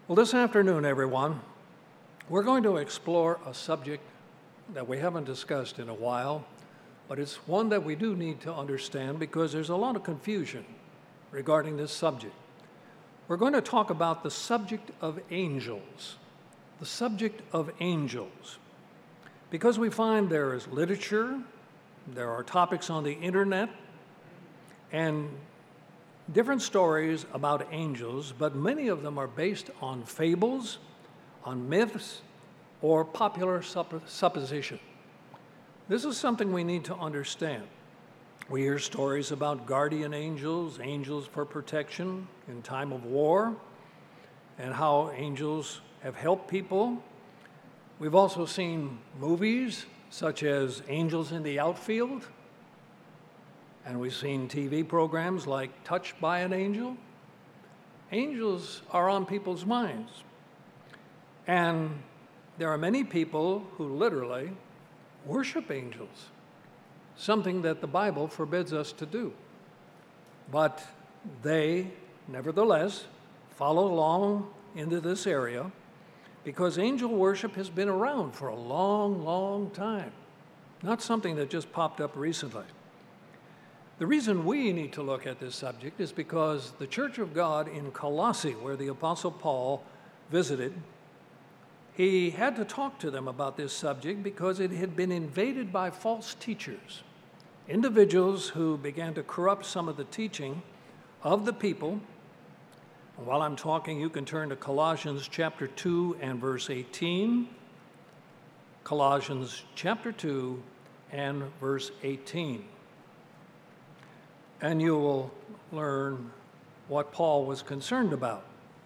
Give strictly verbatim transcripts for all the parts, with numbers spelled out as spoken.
Well, this afternoon, everyone, we're going to explore a subject that we haven't discussed in a while, but it's one that we do need to understand because there's a lot of confusion regarding this subject. We're going to talk about the subject of angels, the subject of angels, because we find there is literature, there are topics on the internet, and different stories about angels, but many of them are based on fables, on myths, or popular supp- supposition. This is something we need to understand. We hear stories about guardian angels, angels for protection in time of war, and how angels have helped people. We've also seen movies such as Angels in the Outfield, and we've seen T V programs like Touched by an Angel. Angels are on people's minds. And there are many people who literally worship angels, something that the Bible forbids us to do. But they, nevertheless, follow along into this area because angel worship has been around for a long, long time, not something that just popped up recently. The reason we need to look at this subject is because the Church of God in Colossae, where the Apostle Paul visited, he had to talk to them about this subject because it had been invaded by false teachers, individuals who began to corrupt some of the teaching of the people. And while I'm talking, you can turn to Colossians chapter two and verse eighteen. Colossians chapter two and verse eighteen. And you will learn what Paul was concerned about.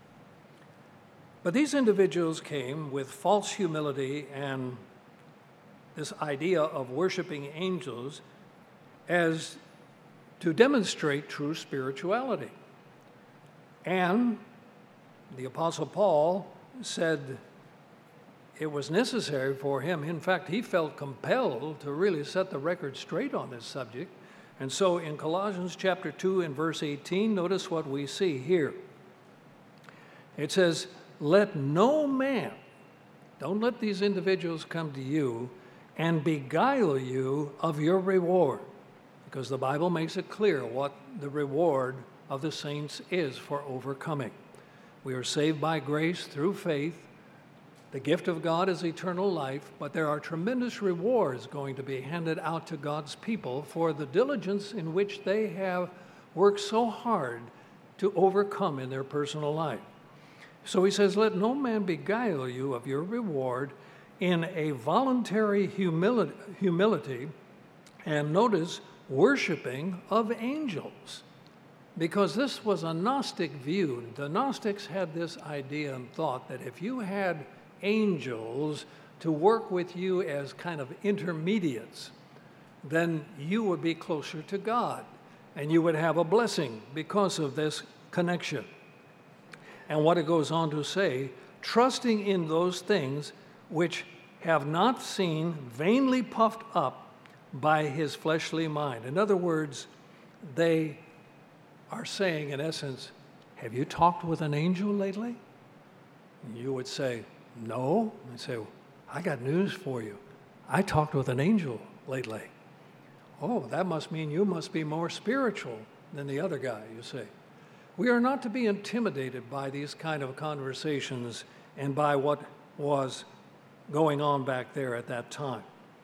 But these individuals came with false humility and this idea of worshiping angels as to demonstrate true spirituality. And the Apostle Paul said it was necessary for him. In fact, he felt compelled to really set the record straight on this subject. And so in Colossians chapter two and verse eighteen, notice what we see here. It says, "Let no man," don't let these individuals come to you and beguile you of your reward, because the Bible makes it clear what the reward of the saints is for overcoming. We are saved by grace through faith. The gift of God is eternal life, but there are tremendous rewards going to be handed out to God's people for the diligence in which they have worked so hard to overcome in their personal life. So he says, "Let no man beguile you of your reward in a voluntary humility, humility and notice, worshiping of angels." Because this was a Gnostic view. The Gnostics had this idea and thought that if you had angels to work with you as kind of intermediates, then you would be closer to God and you would have a blessing because of this connection. And what it goes on to say, trusting in those things which have not seen, vainly puffed up by his fleshly mind. In other words, they are saying, in essence, have you talked with an angel lately? And you would say, no. And say, I got news for you. I talked with an angel lately. Oh, that must mean you must be more spiritual than the other guy, you say. We are not to be intimidated by these kind of conversations and by what was going on back there at that time.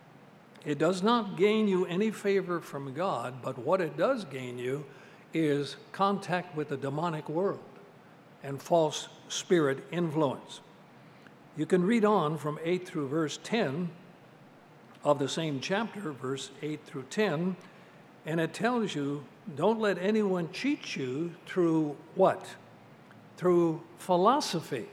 It does not gain you any favor from God, but what it does gain you is contact with the demonic world and false spirit influence. You can read on from eight through verse ten of the same chapter, verse eight through ten, and it tells you, don't let anyone cheat you through what? Through philosophy.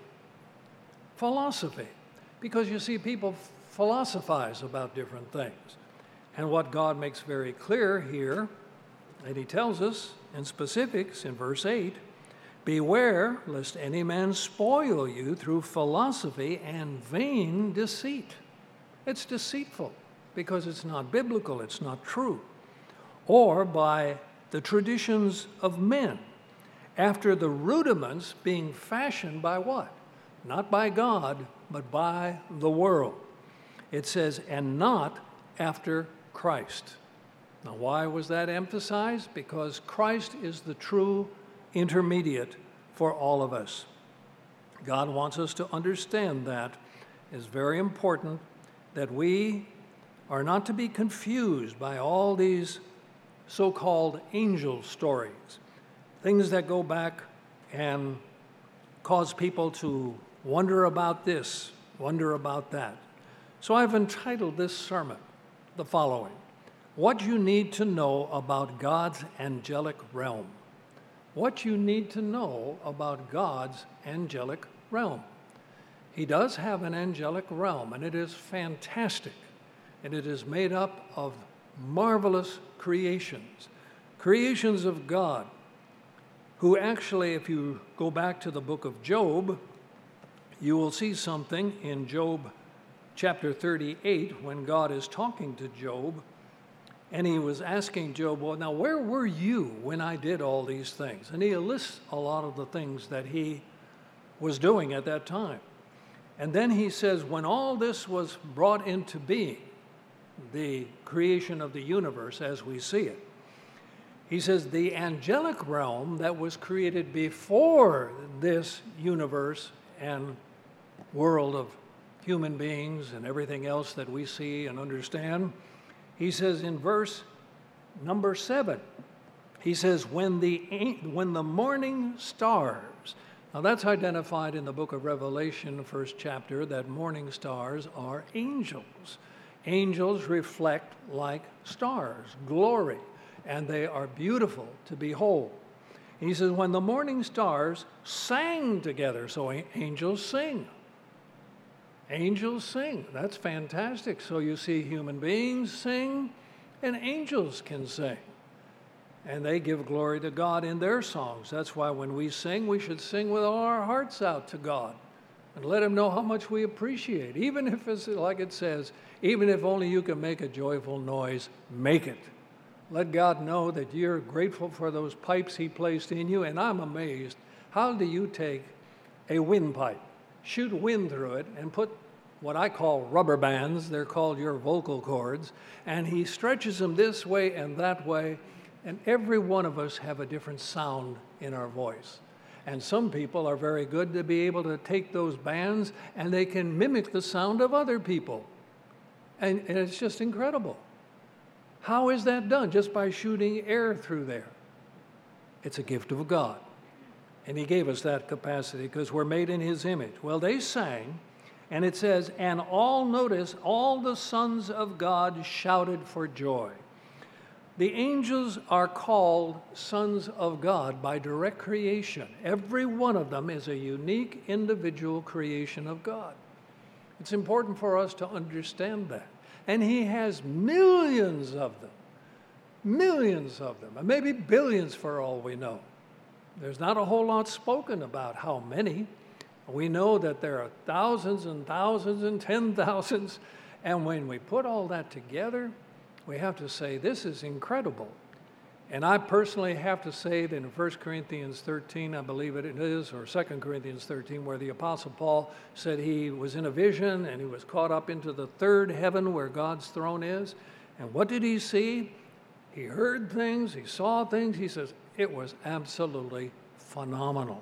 Philosophy. Because you see, people philosophize about different things. And what God makes very clear here, and he tells us in specifics in verse eight, beware lest any man spoil you through philosophy and vain deceit. It's deceitful because it's not biblical, it's not true. Or by the traditions of men, after the rudiments being fashioned by what? not by God, but by the world. It says, and not after Christ. Now, why was that emphasized? Because Christ is the true intermediate for all of us. God wants us to understand that. It's very important that we are not to be confused by all these so-called angel stories, things that go back and cause people to wonder about this, wonder about that. So I've entitled this sermon the following: What You Need to Know About God's Angelic Realm. What you need to know about God's angelic realm. He does have an angelic realm, and it is fantastic, and it is made up of marvelous creations, creations of God, who actually, if you go back to the book of Job, you will see something in Job chapter thirty-eight when God is talking to Job, and he was asking Job, well, now where were you when I did all these things? And he lists a lot of the things that he was doing at that time. And then he says, when all this was brought into being, the creation of the universe as we see it, he says the angelic realm that was created before this universe and world of human beings and everything else that we see and understand, he says in verse number seven, he says, when the, when the morning stars, now that's identified in the book of Revelation, the first chapter, that morning stars are angels. Angels reflect like stars, glory, and they are beautiful to behold. He says, when the morning stars sang together, so angels sing. Angels sing. That's fantastic. So you see human beings sing, and angels can sing. And they give glory to God in their songs. That's why when we sing, we should sing with all our hearts out to God and let him know how much we appreciate. Even if it's like it says, even if only you can make a joyful noise, make it. Let God know that you're grateful for those pipes he placed in you. And I'm amazed, how do you take a windpipe, shoot wind through it, and put what I call rubber bands, they're called your vocal cords, and he stretches them this way and that way, and every one of us have a different sound in our voice. And some people are very good to be able to take those bands and they can mimic the sound of other people. And, and it's just incredible. How is that done? Just by shooting air through there. It's a gift of God. And he gave us that capacity because we're made in his image. Well, they sang, and it says, and all, notice, all the sons of God shouted for joy. The angels are called sons of God by direct creation. Every one of them is a unique individual creation of God. It's important for us to understand that. And he has millions of them, millions of them, and maybe billions for all we know. There's not a whole lot spoken about how many. We know that there are thousands and thousands and ten thousands, and when we put all that together, we have to say, this is incredible. And I personally have to say that in First Corinthians thirteen, I believe it is, or Second Corinthians thirteen, where the Apostle Paul said he was in a vision and he was caught up into the third heaven where God's throne is. And what did he see? He heard things, he saw things. He says, it was absolutely phenomenal.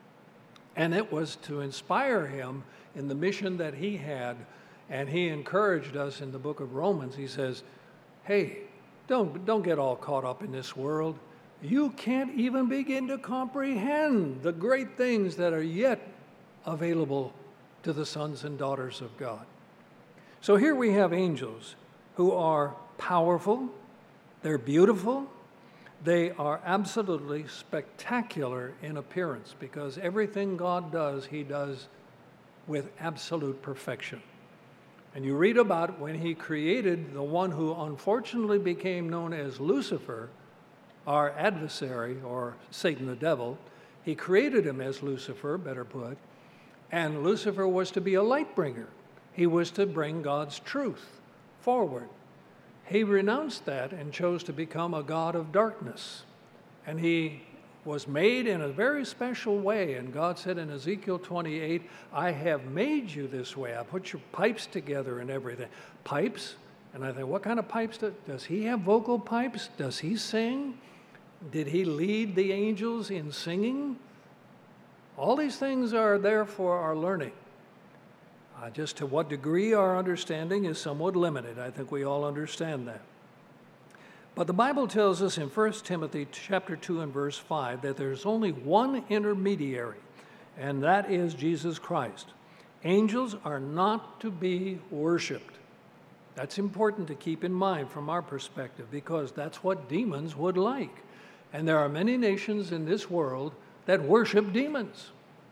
And it was to inspire him in the mission that he had. And he encouraged us in the book of Romans. He says, hey, don't, don't get all caught up in this world. You can't even begin to comprehend the great things that are yet available to the sons and daughters of God. So here we have angels who are powerful, they're beautiful, they are absolutely spectacular in appearance because everything God does, he does with absolute perfection. And you read about when he created the one who unfortunately became known as Lucifer, our adversary, or Satan the devil. He created him as Lucifer, better put, and Lucifer was to be a light bringer. He was to bring God's truth forward. He renounced that and chose to become a god of darkness. And he was made in a very special way. And God said in Ezekiel twenty-eight, I have made you this way. I put your pipes together and everything. Pipes? And I think, what kind of pipes? Do, does he have vocal pipes? Does he sing? Did he lead the angels in singing? All these things are there for our learning. Uh, just to what degree our understanding is somewhat limited. I think we all understand that. But the Bible tells us in First Timothy chapter two and verse five that there's only one intermediary, and that is Jesus Christ. Angels are not to be worshiped. That's important to keep in mind from our perspective, because that's what demons would like. And there are many nations in this world that worship demons.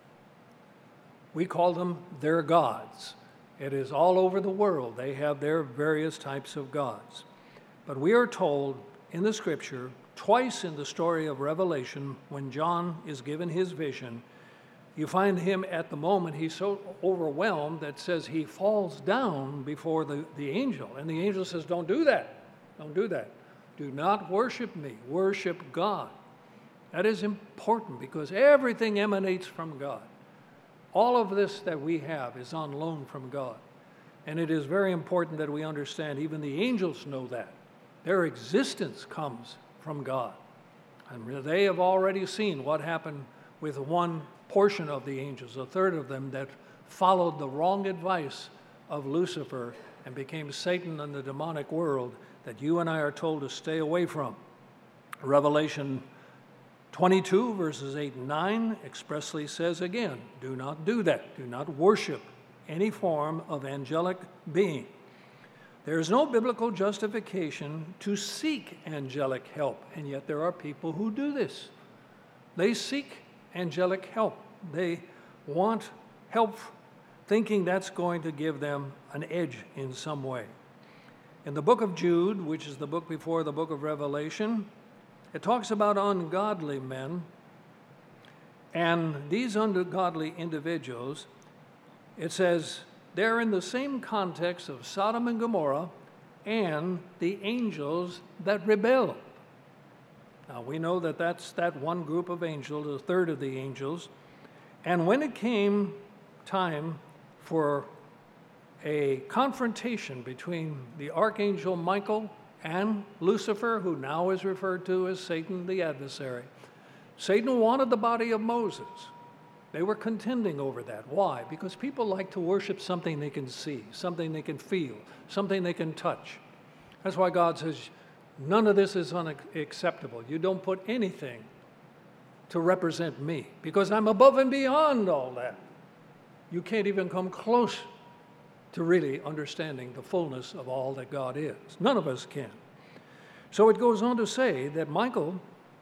We call them their gods. It is all over the world. They have their various types of gods. But we are told in the Scripture, twice in the story of Revelation, when John is given his vision, you find him at the moment, he's so overwhelmed that says he falls down before the, the angel. And the angel says, don't do that. Don't do that. Do not worship me. Worship God. That is important because everything emanates from God. All of this that we have is on loan from God. And it is very important that we understand, even the angels know that. Their existence comes from God. And they have already seen what happened with one portion of the angels, a third of them that followed the wrong advice of Lucifer and became Satan and the demonic world that you and I are told to stay away from. Revelation twenty-two, verses eight and nine expressly says again, do not do that. Do not worship any form of angelic being. There is no biblical justification to seek angelic help, and yet there are people who do this. They seek angelic help. They want help thinking that's going to give them an edge in some way. In the book of Jude, which is the book before the book of Revelation, it talks about ungodly men, and these ungodly individuals, it says, they're in the same context of Sodom and Gomorrah and the angels that rebelled. Now, we know that that's that one group of angels, a third of the angels. And when it came time for a confrontation between the archangel Michael and Lucifer, who now is referred to as Satan the adversary, Satan wanted the body of Moses. They were contending over that. Why? Because people like to worship something they can see, something they can feel, something they can touch. That's why God says, none of this is unacceptable. You don't put anything to represent me, because I'm above and beyond all that. You can't even come close to really understanding the fullness of all that God is. None of us can. So it goes on to say that Michael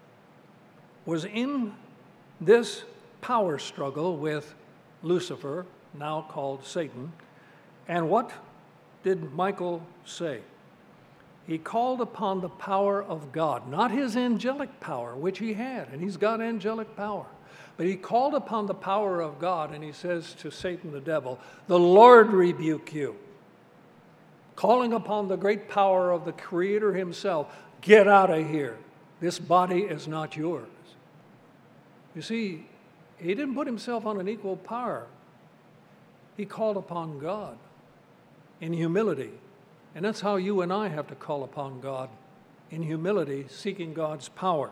was in this power struggle with Lucifer, now called Satan. And what did Michael say? He called upon the power of God, not his angelic power, which he had, and he's got angelic power. But he called upon the power of God, and he says to Satan the devil, the Lord rebuke you. Calling upon the great power of the Creator himself, get out of here. This body is not yours. You see, he didn't put himself on an equal power. He called upon God in humility. And that's how you and I have to call upon God, in humility, seeking God's power.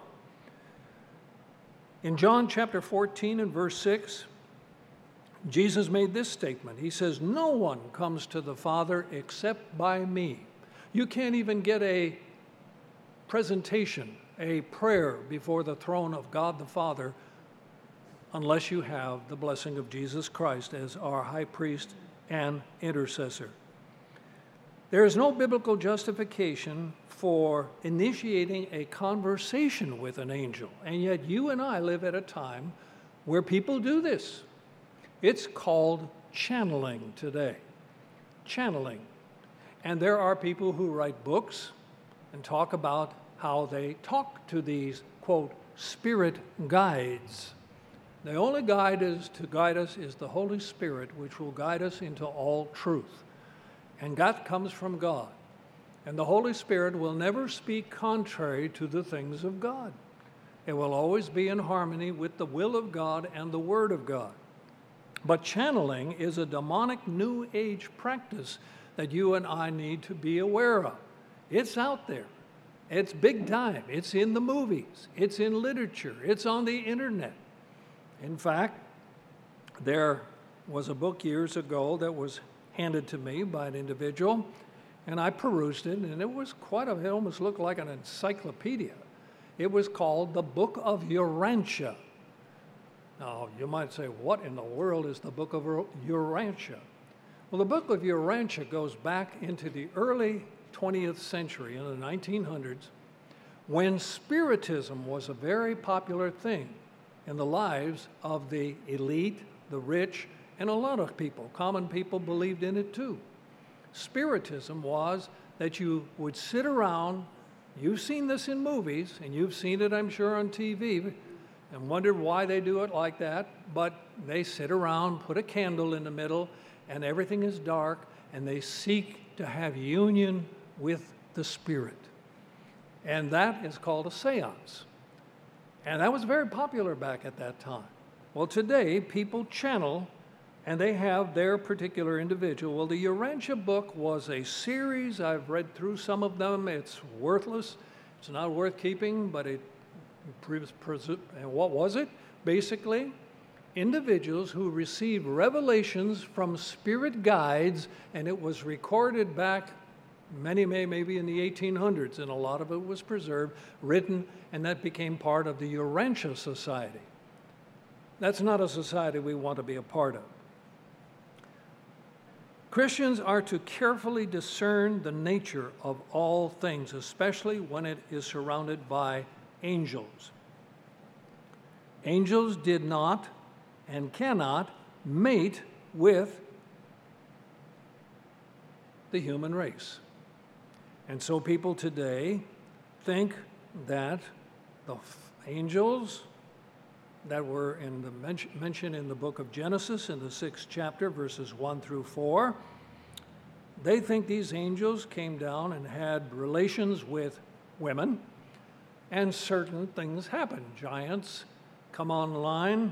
In John chapter fourteen and verse six, Jesus made this statement. He says, no one comes to the Father except by me. You can't even get a presentation, a prayer before the throne of God the Father unless you have the blessing of Jesus Christ as our high priest and intercessor. There is no biblical justification for initiating a conversation with an angel, and yet you and I live at a time where people do this. It's called channeling today. Channeling. And there are people who write books and talk about how they talk to these, quote, spirit guides. The only guide is to guide us is the Holy Spirit, which will guide us into all truth. And that comes from God. And the Holy Spirit will never speak contrary to the things of God. It will always be in harmony with the will of God and the Word of God. But channeling is a demonic New Age practice that you and I need to be aware of. It's out there. It's big time. It's in the movies. It's in literature. It's on the internet. In fact, there was a book years ago that was handed to me by an individual, and I perused it, and it was quite a, it almost looked like an encyclopedia. It was called The Book of Urantia. Now, you might say, what in the world is the Book of Urantia? Well, the Book of Urantia goes back into the early twentieth century, in the nineteen hundreds, when Spiritism was a very popular thing in the lives of the elite, the rich, and a lot of people. Common people believed in it too. Spiritism was that you would sit around, you've seen this in movies, and you've seen it, I'm sure, on T V, and wondered why they do it like that, but they sit around, put a candle in the middle, and everything is dark, and they seek to have union with the Spirit. And that is called a seance. And that was very popular back at that time. Well, today, people channel, and they have their particular individual. Well, the Urantia book was a series. I've read through some of them. It's worthless. It's not worth keeping, but it, and what was it? Basically, individuals who received revelations from spirit guides, and it was recorded back many, may maybe in the eighteen hundreds, and a lot of it was preserved, written, and that became part of the Urantia Society. That's not a society we want to be a part of. Christians are to carefully discern the nature of all things, especially when it is surrounded by angels. Angels did not and cannot mate with the human race. And so people today think that the angels that were in the mention, mentioned in the book of Genesis in the sixth chapter, verses one through four, they think these angels came down and had relations with women, and certain things happened. Giants come online.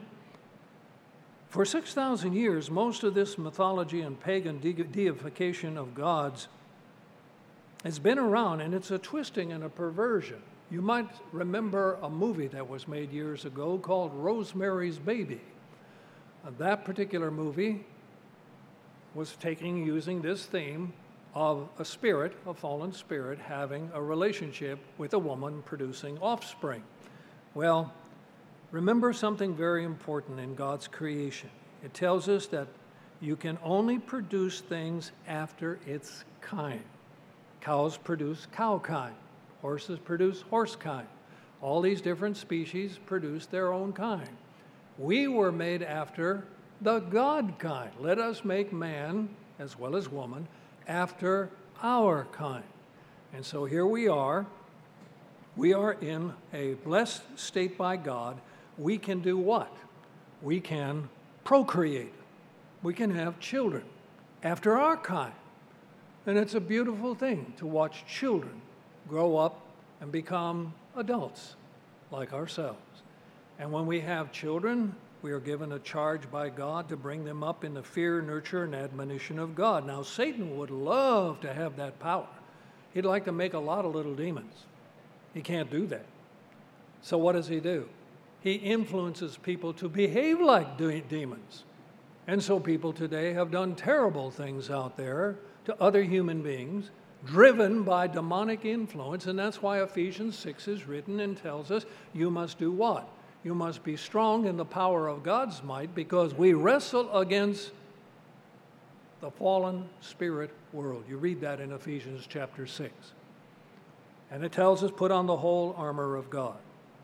For six thousand years, most of this mythology and pagan de- deification of gods has been around, and it's a twisting and a perversion. You might remember a movie that was made years ago called Rosemary's Baby. Uh, that particular movie was taking, using this theme of a spirit, a fallen spirit, having a relationship with a woman producing offspring. Well, remember something very important in God's creation. It tells us that you can only produce things after its kind. Cows produce cow kind. Horses produce horse kind. All these different species produce their own kind. We were made after the God kind. Let us make man, as well as woman, after our kind. And so here we are. We are in a blessed state by God. We can do what? We can procreate. We can have children after our kind. And it's a beautiful thing to watch children grow up and become adults like ourselves. And when we have children, we are given a charge by God to bring them up in the fear, nurture, and admonition of God. Now, Satan would love to have that power. He'd like to make a lot of little demons. He can't do that. So what does he do? He influences people to behave like de- demons. And so people today have done terrible things out there to other human beings, driven by demonic influence, and that's why Ephesians six is written and tells us you must do what? You must be strong in the power of God's might, because we wrestle against the fallen spirit world. You read that in Ephesians chapter six. And it tells us put on the whole armor of God.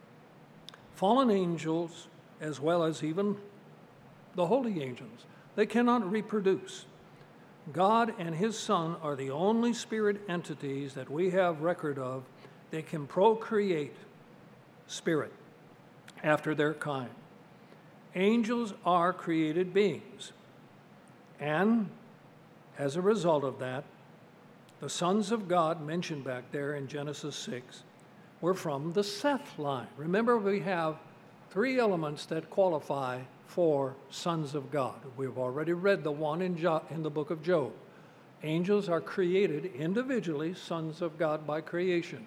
Fallen angels, as well as even the holy angels, they cannot reproduce. God and his Son are the only spirit entities that we have record of that can procreate spirit after their kind. Angels are created beings. And as a result of that, the sons of God mentioned back there in Genesis six were from the Seth line. Remember, we have three elements that qualify for sons of God. We've already read the one in, jo- in the book of Job. Angels are created individually, sons of God by creation.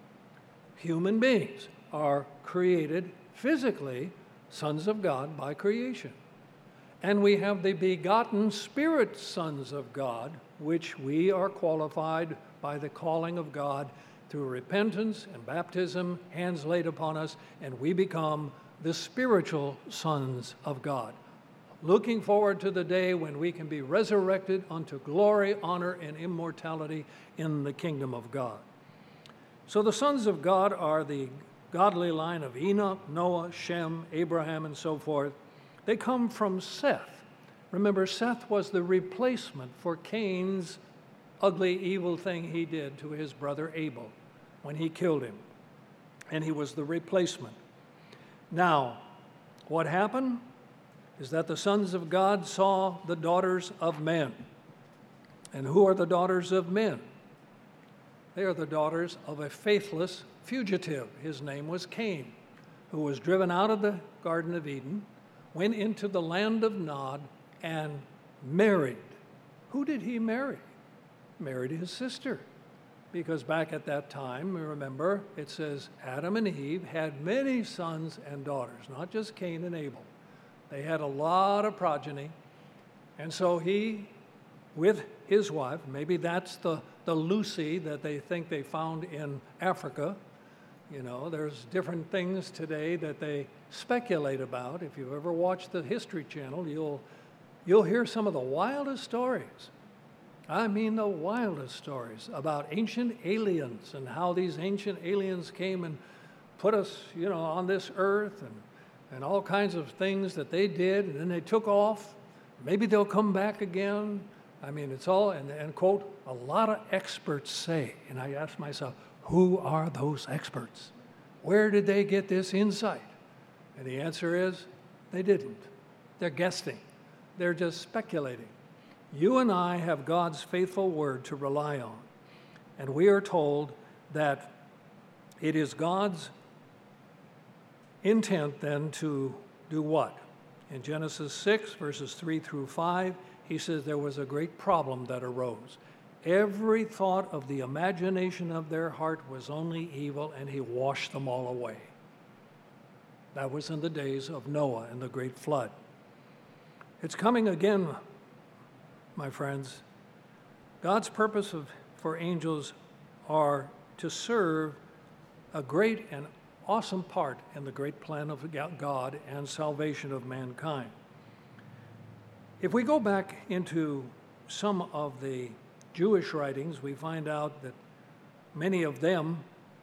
Human beings are created physically, sons of God by creation. And we have the begotten spirit sons of God, which we are qualified by the calling of God through repentance and baptism, hands laid upon us, and we become the spiritual sons of God. Looking forward to the day when we can be resurrected unto glory, honor, and immortality in the kingdom of God. So the sons of God are the godly line of Enoch, Noah, Shem, Abraham, and so forth. They come from Seth. Remember, Seth was the replacement for Cain's ugly, evil thing he did to his brother Abel when he killed him. And he was the replacement. Now, what happened is that the sons of God saw the daughters of men. And who are the daughters of men? They are the daughters of a faithless fugitive. His name was Cain, who was driven out of the Garden of Eden, went into the land of Nod, and married. Who did he marry? Married his sister. Because back at that time, remember, it says Adam and Eve had many sons and daughters, not just Cain and Abel. They had a lot of progeny. And so he, with his wife, maybe that's the, the Lucy that they think they found in Africa. You know, there's different things today that they speculate about. If you've ever watched the History Channel, you'll, you'll hear some of the wildest stories. I mean the wildest stories about ancient aliens and how these ancient aliens came and put us, you know, on this earth and, and all kinds of things that they did, and then they took off. Maybe they'll come back again. I mean, it's all, and, and quote, a lot of experts say, and I ask myself, who are those experts? Where did they get this insight? And the answer is, they didn't. They're guessing. They're just speculating. You and I have God's faithful word to rely on. And we are told that it is God's intent then to do what? In Genesis six, verses three through five, he says there was a great problem that arose. Every thought of the imagination of their heart was only evil, and he washed them all away. That was in the days of Noah and the great flood. It's coming again, my friends. God's purpose of, for angels are to serve a great and awesome part in the great plan of God and salvation of mankind. If we go back into some of the Jewish writings, we find out that many of them,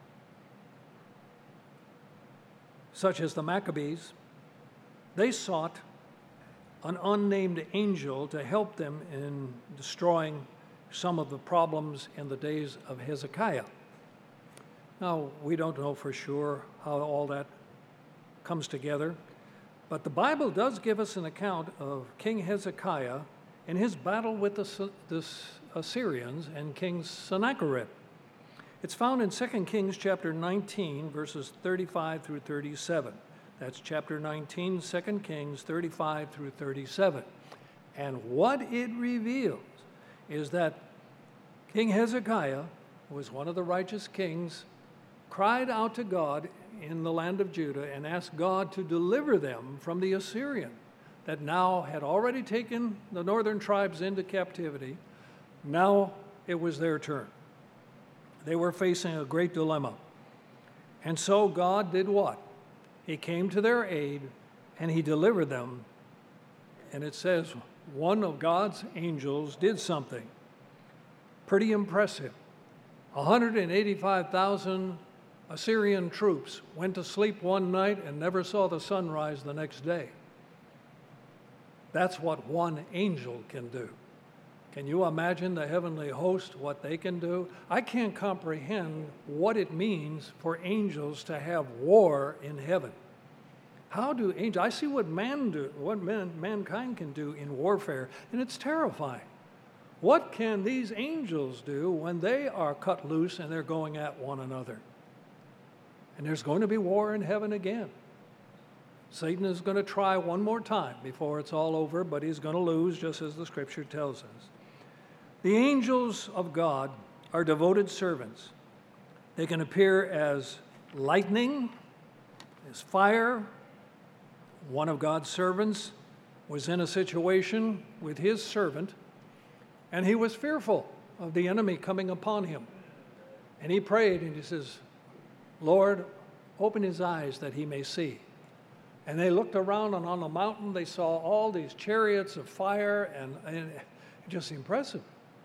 such as the Maccabees, they sought an unnamed angel to help them in destroying some of the problems in the days of Hezekiah. Now, we don't know for sure how all that comes together, but the Bible does give us an account of King Hezekiah in his battle with the, the Assyrians and King Sennacherib. It's found in Second Kings chapter nineteen, verses thirty-five through thirty-seven. That's chapter nineteen, Second Kings, thirty-five through thirty-seven. And what it reveals is that King Hezekiah, who was one of the righteous kings, cried out to God in the land of Judah and asked God to deliver them from the Assyrian that now had already taken the northern tribes into captivity. Now it was their turn. They were facing a great dilemma. And so God did what? He came to their aid and he delivered them. And it says one of God's angels did something pretty impressive. one hundred eighty-five thousand Assyrian troops went to sleep one night and never saw the sun rise the next day. That's what one angel can do. Can you imagine the heavenly host, what they can do? I can't comprehend what it means for angels to have war in heaven. How do angels, I see what man do, what man, mankind can do in warfare, and it's terrifying. What can these angels do when they are cut loose and they're going at one another? And there's going to be war in heaven again. Satan is going to try one more time before it's all over, but he's going to lose, just as the Scripture tells us. The angels of God are devoted servants. They can appear as lightning, as fire. One of God's servants was in a situation with his servant, and he was fearful of the enemy coming upon him. And he prayed, and he says, Lord, open his eyes that he may see. And they looked around, and on the mountain they saw all these chariots of fire, and, and just impressive.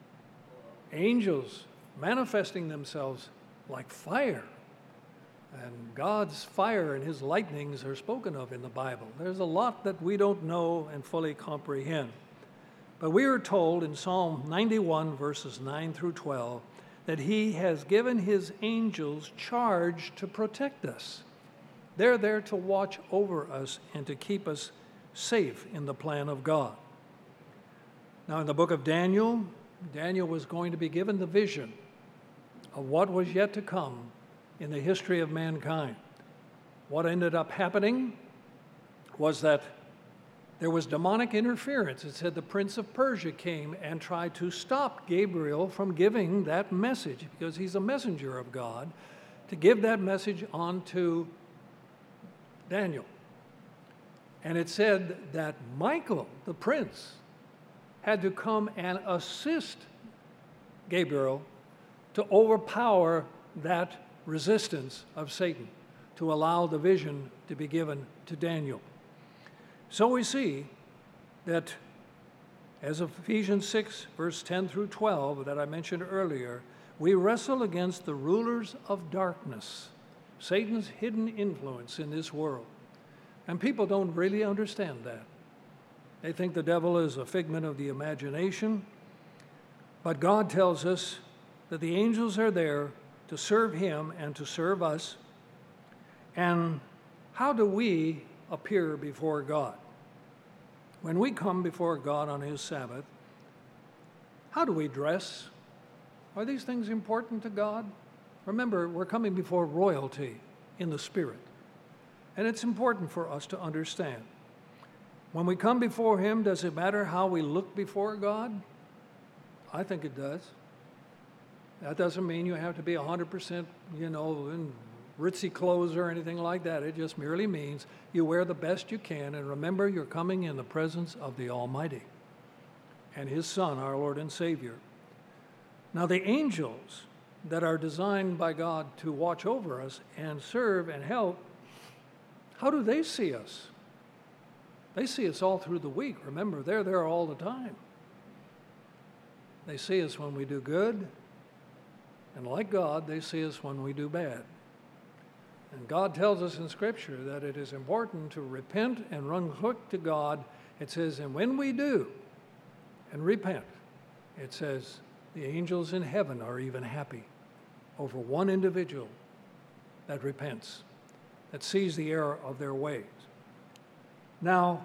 Angels manifesting themselves like fire. And God's fire and his lightnings are spoken of in the Bible. There's a lot that we don't know and fully comprehend. But we are told in Psalm ninety-one, verses nine through twelve, that he has given his angels charge to protect us. They're there to watch over us and to keep us safe in the plan of God. Now, in the book of Daniel, Daniel was going to be given the vision of what was yet to come in the history of mankind. What ended up happening was that there was demonic interference. It said the prince of Persia came and tried to stop Gabriel from giving that message, because he's a messenger of God, to give that message on to Daniel. And it said that Michael, the prince, had to come and assist Gabriel to overpower that resistance of Satan, to allow the vision to be given to Daniel. So we see that, as Ephesians six, verse ten through twelve, that I mentioned earlier, we wrestle against the rulers of darkness, Satan's hidden influence in this world. And people don't really understand that. They think the devil is a figment of the imagination. But God tells us that the angels are there to serve him and to serve us. And how do we appear before God? When we come before God on his Sabbath, how do we dress? Are these things important to God? Remember, we're coming before royalty in the Spirit. And it's important for us to understand. When we come before him, does it matter how we look before God? I think it does. That doesn't mean you have to be one hundred percent, you know, in ritzy clothes or anything like that. It just merely means you wear the best you can, and remember you're coming in the presence of the Almighty and his Son, our Lord and Savior. Now, the angels that are designed by God to watch over us and serve and help, how do they see us? They see us all through the week. Remember, they're there all the time. They see us when we do good, and like God, they see us when we do bad. And God tells us in Scripture that it is important to repent and run quick to God. It says, and when we do and repent, it says, the angels in heaven are even happy over one individual that repents, that sees the error of their ways. Now,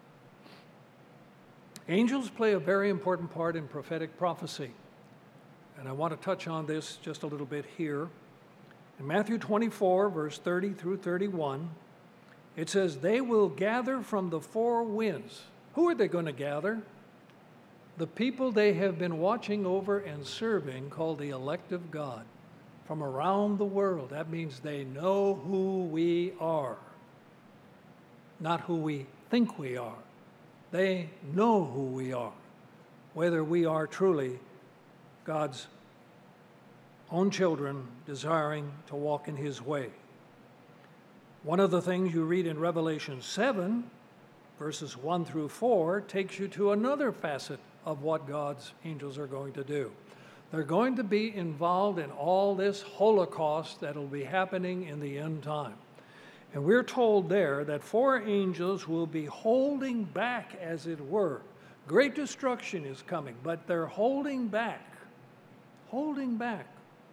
angels play a very important part in prophetic prophecy. And I want to touch on this just a little bit here. In Matthew twenty-four, verse thirty through thirty-one, it says, they will gather from the four winds. Who are they going to gather? The people they have been watching over and serving, called the elect of God, from around the world. That means they know who we are, not who we think we are. They know who we are, whether we are truly God's own children desiring to walk in his way. One of the things you read in Revelation seven, verses one through four, takes you to another facet of what God's angels are going to do. They're going to be involved in all this Holocaust that will be happening in the end time. And we're told there that four angels will be holding back, as it were. Great destruction is coming, but they're holding back, holding back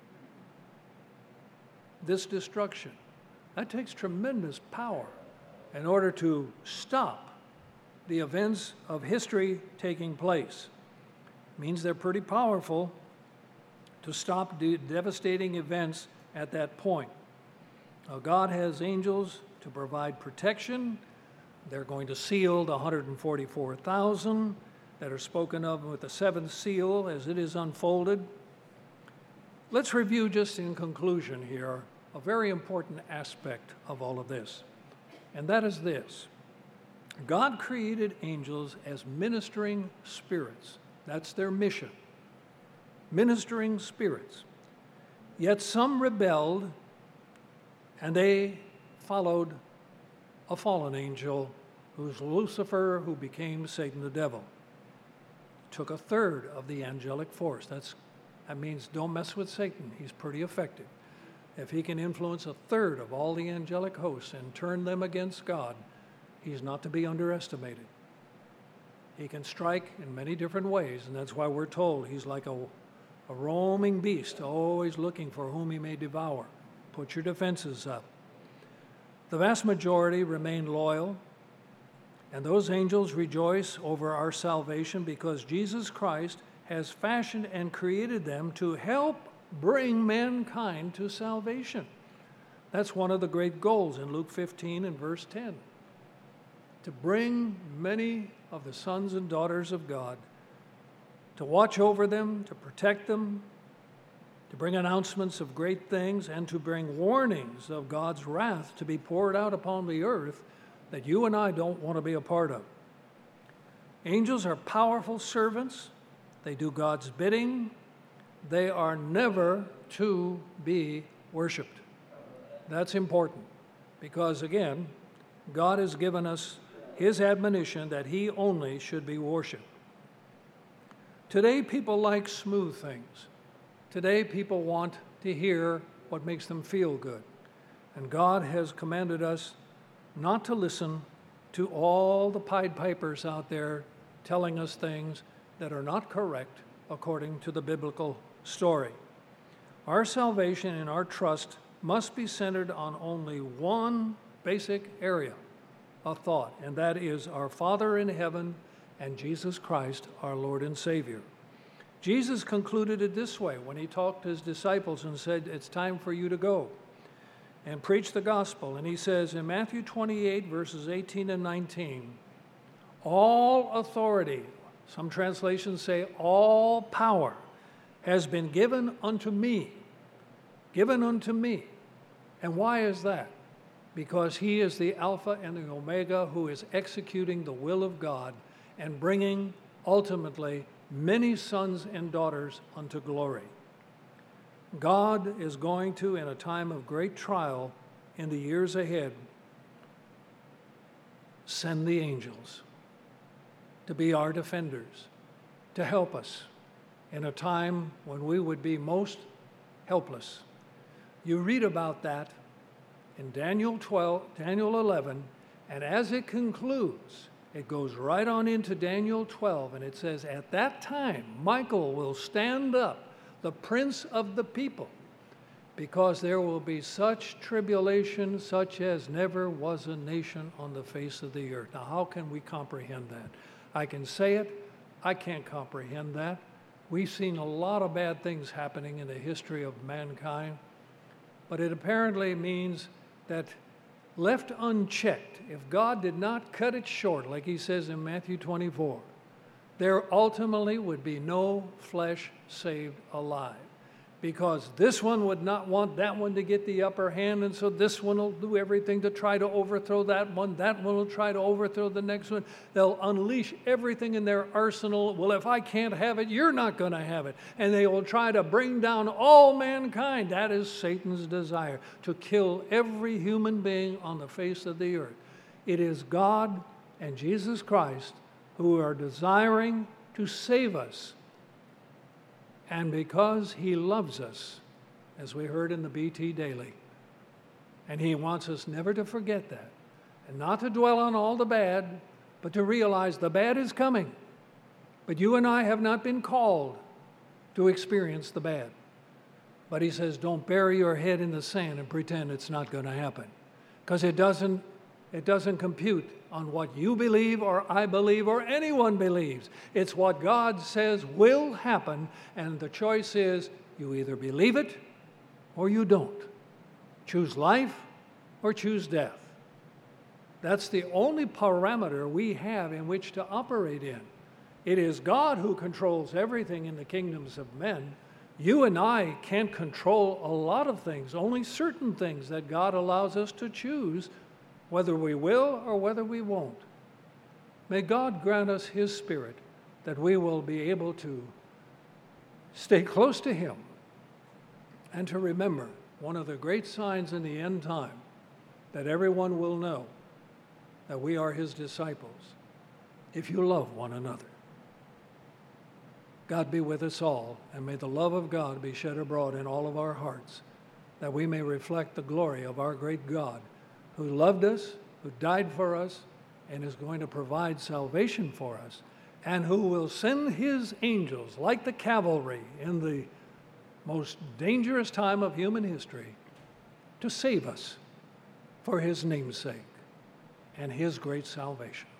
this destruction. That takes tremendous power in order to stop the events of history taking place. It means they're pretty powerful to stop de- devastating events at that point. Now, God has angels to provide protection. They're going to seal the one hundred forty-four thousand that are spoken of with the seventh seal as it is unfolded. Let's review just in conclusion here a very important aspect of all of this, and that is this. God created angels as ministering spirits. That's their mission, ministering spirits. Yet some rebelled, and they followed a fallen angel who's Lucifer, who became Satan the devil. Took a third of the angelic force. That's, that means don't mess with Satan. He's pretty effective. If he can influence a third of all the angelic hosts and turn them against God, he's not to be underestimated. He can strike in many different ways, and that's why we're told he's like a, a roaming beast, always looking for whom he may devour. Put your defenses up. The vast majority remain loyal, and those angels rejoice over our salvation because Jesus Christ has fashioned and created them to help bring mankind to salvation. That's one of the great goals in Luke fifteen and verse ten. To bring many of the sons and daughters of God, to watch over them, to protect them, to bring announcements of great things, and to bring warnings of God's wrath to be poured out upon the earth that you and I don't want to be a part of. Angels are powerful servants. They do God's bidding. They are never to be worshiped. That's important because, again, God has given us his admonition that he only should be worshiped. Today, people like smooth things. Today, people want to hear what makes them feel good. And God has commanded us not to listen to all the Pied Pipers out there telling us things that are not correct according to the biblical story. Our salvation and our trust must be centered on only one basic area of thought, and that is our Father in heaven and Jesus Christ, our Lord and Savior. Jesus concluded it this way when he talked to his disciples and said, it's time for you to go and preach the gospel. And he says in Matthew twenty-eight, verses eighteen and nineteen, all authority, some translations say all power, has been given unto me, given unto me. And why is that? Because he is the Alpha and the Omega who is executing the will of God and bringing ultimately many sons and daughters unto glory. God is going to, in a time of great trial in the years ahead, send the angels to be our defenders, to help us in a time when we would be most helpless. You read about that in Daniel twelve, Daniel eleven, and as it concludes, it goes right on into Daniel twelve, and it says, at that time, Michael will stand up, the prince of the people, because there will be such tribulation such as never was a nation on the face of the earth. Now, how can we comprehend that? I can say it, I can't comprehend that. We've seen a lot of bad things happening in the history of mankind, but it apparently means that left unchecked, if God did not cut it short, like he says in Matthew twenty-four, there ultimately would be no flesh saved alive. Because this one would not want that one to get the upper hand, and so this one will do everything to try to overthrow that one. That one will try to overthrow the next one. They'll unleash everything in their arsenal. Well, if I can't have it, you're not going to have it. And they will try to bring down all mankind. That is Satan's desire, to kill every human being on the face of the earth. It is God and Jesus Christ who are desiring to save us. And because he loves us, as we heard in the B T Daily, and he wants us never to forget that, and not to dwell on all the bad, but to realize the bad is coming. But you and I have not been called to experience the bad. But he says, don't bury your head in the sand and pretend it's not going to happen, because it doesn't, it doesn't compute on what you believe or I believe or anyone believes. It's what God says will happen, and the choice is you either believe it or you don't. Choose life or choose death. That's the only parameter we have in which to operate in. It is God who controls everything in the kingdoms of men. You and I can't control a lot of things, only certain things that God allows us to choose, whether we will or whether we won't. May God grant us His Spirit that we will be able to stay close to Him and to remember one of the great signs in the end time, that everyone will know that we are His disciples if you love one another. God be with us all, and may the love of God be shed abroad in all of our hearts, that we may reflect the glory of our great God, who loved us, who died for us, and is going to provide salvation for us, and who will send His angels, like the cavalry in the most dangerous time of human history, to save us for His name's sake and His great salvation.